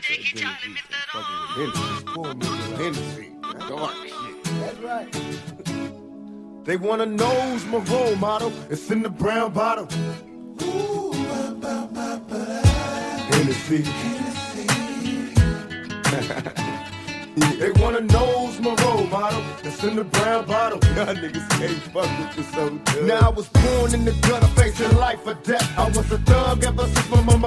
Hennessy. Dark shit. That's right. They wanna know my role model. It's in the brown bottle. Ooh, Hennessy. They wanna know my role model. It's in the brown bottle. Y'all niggas can't fuck with this so good. Now I was born in the gutter, facing life or death. I was a thug ever since my mama